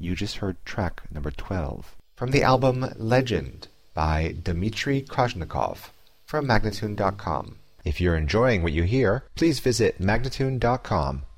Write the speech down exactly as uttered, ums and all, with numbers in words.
You just heard track number twelve from the album Legend by Dmitry Krasnikov from Magnatune dot com. If you're enjoying what you hear, please visit Magnatune dot com